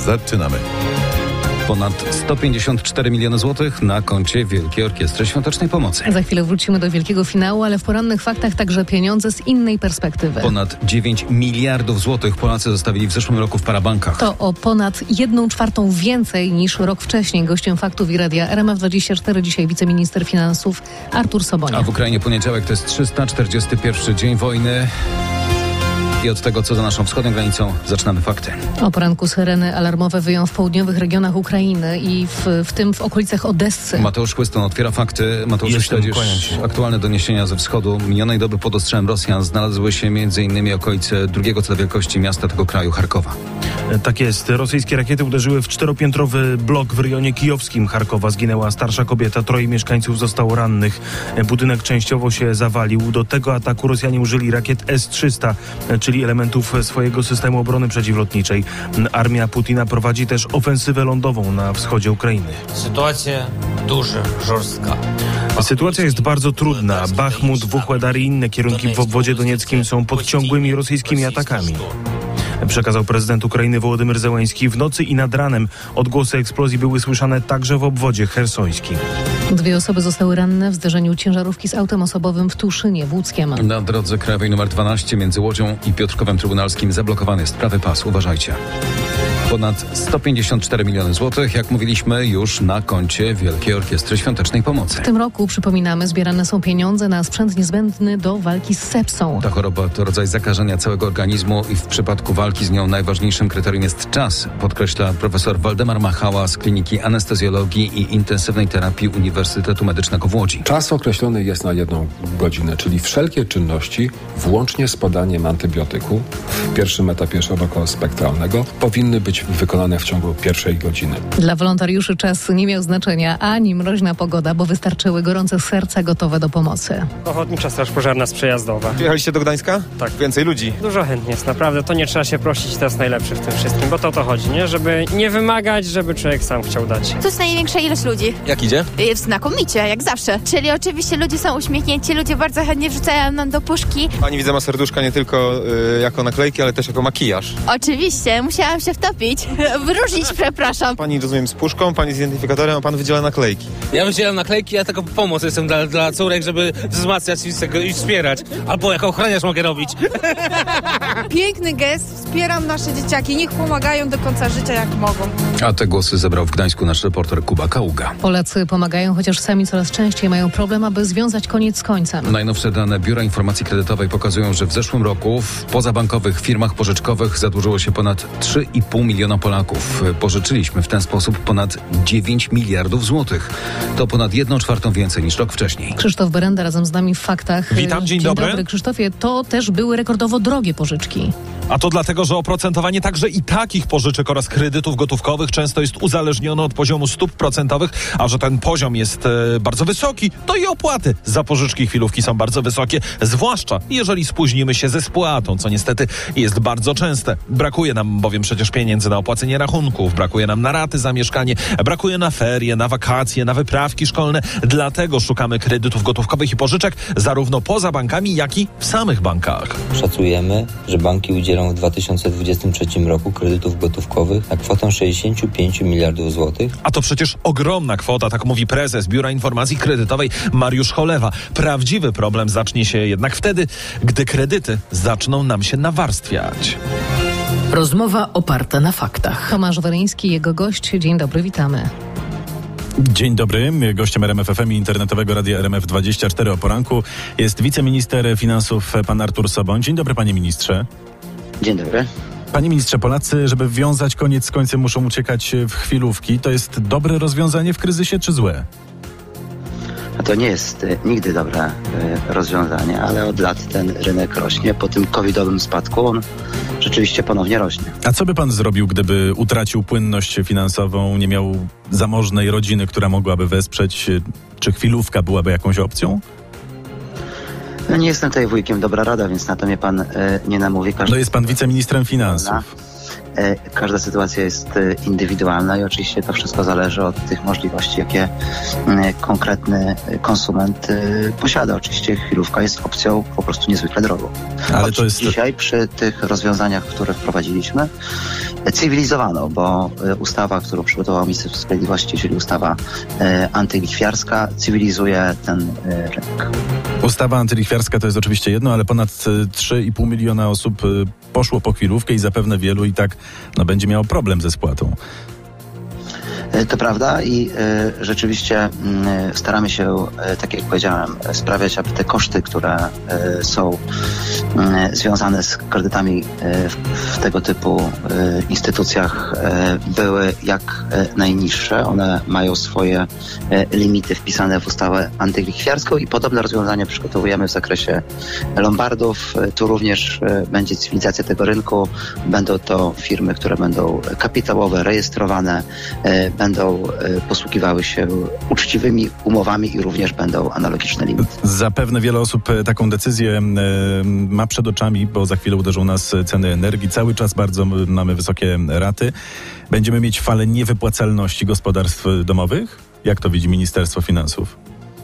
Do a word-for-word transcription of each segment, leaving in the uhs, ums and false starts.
Zaczynamy. Ponad sto pięćdziesiąt cztery miliony złotych na koncie Wielkiej Orkiestry Świątecznej Pomocy. Za chwilę wrócimy do wielkiego finału, ale w porannych faktach także pieniądze z innej perspektywy. Ponad dziewięć miliardów złotych Polacy zostawili w zeszłym roku w parabankach. To o ponad jedną czwartą więcej niż rok wcześniej. Gościem faktów i radia R M F dwadzieścia cztery dzisiaj wiceminister finansów Artur Soboń. A w Ukrainie poniedziałek to jest trzysta czterdziesty pierwszy dzień wojny. I od tego, co za naszą wschodnią granicą, zaczynamy fakty. O poranku syreny alarmowe wyją w południowych regionach Ukrainy i w, w tym w okolicach Odessy. Mateusz Chłyston otwiera fakty. Mateusz, śledzisz aktualne doniesienia ze wschodu. Minionej doby pod ostrzałem Rosjan znalazły się m.in. okolice drugiego co do wielkości miasta tego kraju, Charkowa. Tak jest. Rosyjskie rakiety uderzyły w czteropiętrowy blok w rejonie kijowskim Charkowa. Zginęła starsza kobieta, troje mieszkańców zostało rannych. Budynek częściowo się zawalił. Do tego ataku Rosjanie użyli rakiet S trzysta, czyli elementów swojego systemu obrony przeciwlotniczej. Armia Putina prowadzi też ofensywę lądową na wschodzie Ukrainy. Sytuacja duża, żorstka. Sytuacja jest bardzo trudna. Bachmut, Wuhłedar i inne kierunki w obwodzie donieckim są pod ciągłymi rosyjskimi atakami, przekazał prezydent Ukrainy Wołodymyr Zełenski. W nocy i nad ranem odgłosy eksplozji były słyszane także w obwodzie chersońskim. Dwie osoby zostały ranne w zderzeniu ciężarówki z autem osobowym w Tuszynie w Łódzkiem. Na drodze krajowej nr dwanaście między Łodzią i Piotrkowem Trybunalskim zablokowany jest prawy pas. Uważajcie. Ponad sto pięćdziesiąt cztery miliony złotych, jak mówiliśmy, już na koncie Wielkiej Orkiestry Świątecznej Pomocy. W tym roku, przypominamy, zbierane są pieniądze na sprzęt niezbędny do walki z sepsą. Ta choroba to rodzaj zakażenia całego organizmu i w przypadku walki z nią najważniejszym kryterium jest czas, podkreśla profesor Waldemar Machała z Kliniki Anestezjologii i Intensywnej Terapii Uniwersytetu Medycznego w Łodzi. Czas określony jest na jedną godzinę, czyli wszelkie czynności, włącznie z podaniem antybiotyku w pierwszym etapie szerokospektralnego, powinny być wykonane w ciągu pierwszej godziny. Dla wolontariuszy czas nie miał znaczenia ani mroźna pogoda, bo wystarczyły gorące serca gotowe do pomocy. Ochotnicza Straż Pożarna z Przejazdowa. Jechaliście do Gdańska? Tak. Więcej ludzi? Dużo chętnie jest, naprawdę. To nie trzeba się prosić, to jest najlepsze w tym wszystkim, bo to o to chodzi, nie? Żeby nie wymagać, żeby człowiek sam chciał dać. To jest największa ilość ludzi. Jak idzie? Znakomicie, jak zawsze. Czyli oczywiście ludzie są uśmiechnięci, ludzie bardzo chętnie wrzucają nam do puszki. Pani widzę ma serduszka nie tylko y, jako naklejki, ale też jako makijaż. Oczywiście, musiałam się wtopić. Wyróżnić, przepraszam. Pani, rozumiem, z puszką, pani z identyfikatorem, a pan wydziela naklejki. Ja wydzielam naklejki, ja tylko pomoc jestem dla, dla córek, żeby wzmacniać i, i wspierać. Albo jako ochroniarz mogę robić. Piękny gest, wspieram nasze dzieciaki, niech pomagają do końca życia jak mogą. A te głosy zebrał w Gdańsku nasz reporter Kuba Kaługa. Polacy pomagają, chociaż sami coraz częściej mają problem, aby związać koniec z końcem. Najnowsze dane Biura Informacji Kredytowej pokazują, że w zeszłym roku w pozabankowych firmach pożyczkowych zadłużyło się ponad trzy i pół miliona Polaków. Pożyczyliśmy w ten sposób ponad dziewięć miliardów złotych. To ponad jedną czwartą więcej niż rok wcześniej. Krzysztof Berenda razem z nami w faktach. Witam, dzień, dzień dobry. dobry. Krzysztofie, to też były rekordowo drogie pożyczki. A to dlatego, że oprocentowanie także i takich pożyczek oraz kredytów gotówkowych często jest uzależnione od poziomu stóp procentowych, a że ten poziom jest e, bardzo wysoki, to i opłaty za pożyczki chwilówki są bardzo wysokie, zwłaszcza jeżeli spóźnimy się ze spłatą, co niestety jest bardzo częste. Brakuje nam bowiem przecież pieniędzy na opłacenie rachunków, brakuje nam na raty za mieszkanie, brakuje na ferie, na wakacje, na wyprawki szkolne. Dlatego szukamy kredytów gotówkowych i pożyczek zarówno poza bankami, jak i w samych bankach. Szacujemy, że banki udzielą w dwa tysiące dwudziestym trzecim roku kredytów gotówkowych na kwotę sześćdziesiąt pięć miliardów złotych. A to przecież ogromna kwota, tak mówi prezes Biura Informacji Kredytowej Mariusz Cholewa. Prawdziwy problem zacznie się jednak wtedy, gdy kredyty zaczną nam się nawarstwiać. Rozmowa oparta na faktach. Tomasz Weryński, jego gość. Dzień dobry, witamy. Dzień dobry. Gościem R M F F M i internetowego radia R M F dwadzieścia cztery o poranku jest wiceminister finansów pan Artur Soboń. Dzień dobry, panie ministrze. Dzień dobry. Panie ministrze, Polacy, żeby wiązać koniec z końcem, muszą uciekać w chwilówki. To jest dobre rozwiązanie w kryzysie, czy złe? A to nie jest y, nigdy dobre y, rozwiązanie, ale od lat ten rynek rośnie. Po tym covidowym spadku on rzeczywiście ponownie rośnie. A co by pan zrobił, gdyby utracił płynność finansową, nie miał zamożnej rodziny, która mogłaby wesprzeć? Czy chwilówka byłaby jakąś opcją? No nie jestem tutaj wujkiem, dobra rada, więc na to mnie pan y, nie namówi. Każdy no jest pan wiceministrem finansów. Każda sytuacja jest indywidualna i oczywiście to wszystko zależy od tych możliwości, jakie konkretny konsument posiada. Oczywiście chwilówka jest opcją po prostu niezwykle drogą. Ale Choć to jest... dzisiaj przy tych rozwiązaniach, które wprowadziliśmy, cywilizowano, bo ustawa, którą przygotował Ministerstwo Sprawiedliwości, czyli ustawa antylichwiarska, cywilizuje ten rynek. Ustawa antylichwiarska to jest oczywiście jedno, ale ponad trzy i pół miliona osób poszło po chwilówkę i zapewne wielu i tak no, będzie miało problem ze spłatą. To prawda i y, rzeczywiście y, staramy się, y, tak jak powiedziałem, sprawiać, aby te koszty, które y, są y, związane z kredytami y, w, w tego typu y, instytucjach y, były jak y, najniższe. One mają swoje y, limity wpisane w ustawę antylichwiarską i podobne rozwiązania przygotowujemy w zakresie lombardów. Y, tu również y, będzie cywilizacja tego rynku. Będą to firmy, które będą kapitałowe, rejestrowane, y, będą posługiwały się uczciwymi umowami i również będą analogiczne limity. Zapewne wiele osób taką decyzję ma przed oczami, bo za chwilę uderzą nas ceny energii. Cały czas bardzo mamy wysokie raty. Będziemy mieć falę niewypłacalności gospodarstw domowych? Jak to widzi Ministerstwo Finansów?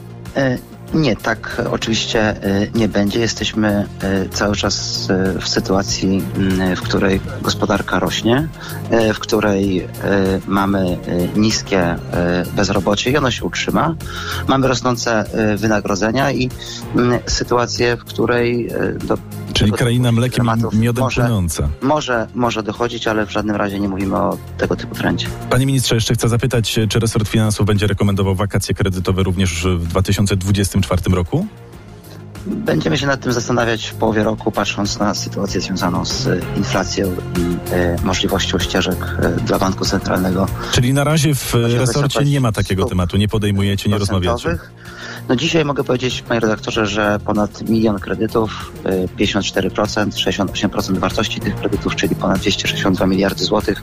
Nie, tak oczywiście nie będzie. Jesteśmy cały czas w sytuacji, w której gospodarka rośnie, w której mamy niskie bezrobocie i ono się utrzyma. Mamy rosnące wynagrodzenia i sytuację, w której do Czyli kraina mlekiem i miodem może, płynąca. Może, może dochodzić, ale w żadnym razie nie mówimy o tego typu trendzie. Panie ministrze, jeszcze chcę zapytać, czy resort finansów będzie rekomendował wakacje kredytowe również w dwa tysiące dwudziestym czwartym roku? Będziemy się nad tym zastanawiać w połowie roku, patrząc na sytuację związaną z inflacją i e, możliwością ścieżek e, dla Banku Centralnego. Czyli na razie w resorcie nie ma takiego tematu, nie podejmujecie, nie rozmawiacie? No dzisiaj mogę powiedzieć, panie redaktorze, że ponad milion kredytów, pięćdziesiąt cztery procent, sześćdziesiąt osiem procent wartości tych kredytów, czyli ponad dwieście sześćdziesiąt dwa miliardy złotych,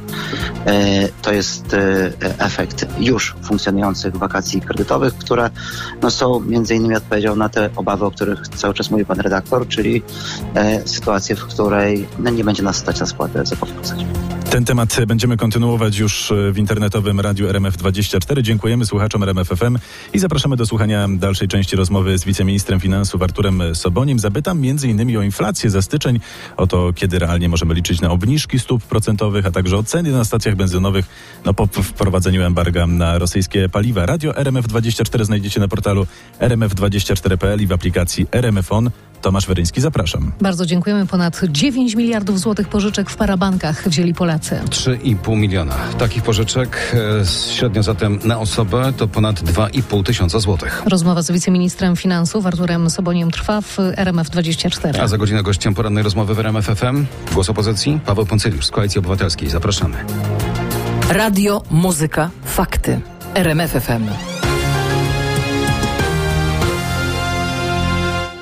to jest efekt już funkcjonujących wakacji kredytowych, które no, są między innymi odpowiedzią na te obawy, o których cały czas mówi pan redaktor, czyli sytuację, w której no, nie będzie nas stać na spłatę zobowiązań. Ten temat będziemy kontynuować już w internetowym Radiu R M F dwadzieścia cztery. Dziękujemy słuchaczom R M F F M i zapraszamy do słuchania dalszej części rozmowy z wiceministrem finansów Arturem Soboniem. Zapytam między innymi o inflację za styczeń, o to, kiedy realnie możemy liczyć na obniżki stóp procentowych, a także o ceny na stacjach benzynowych no, po wprowadzeniu embarga na rosyjskie paliwa. Radio R M F dwadzieścia cztery znajdziecie na portalu r m f dwadzieścia cztery kropka p l i w aplikacji R M F On. Tomasz Weryński, zapraszam. Bardzo dziękujemy. Ponad dziewięć miliardów złotych pożyczek w parabankach wzięli Polacy. trzy i pół miliona. Takich pożyczek e, średnio zatem na osobę to ponad dwa i pół tysiąca złotych. Rozmowa z wiceministrem finansów Arturem Soboniem trwa w R M F dwadzieścia cztery. A za godzinę gościem porannej rozmowy w R M F F M głos opozycji Paweł Poncyliusz z Koalicji Obywatelskiej. Zapraszamy. Radio, muzyka, fakty. R M F F M.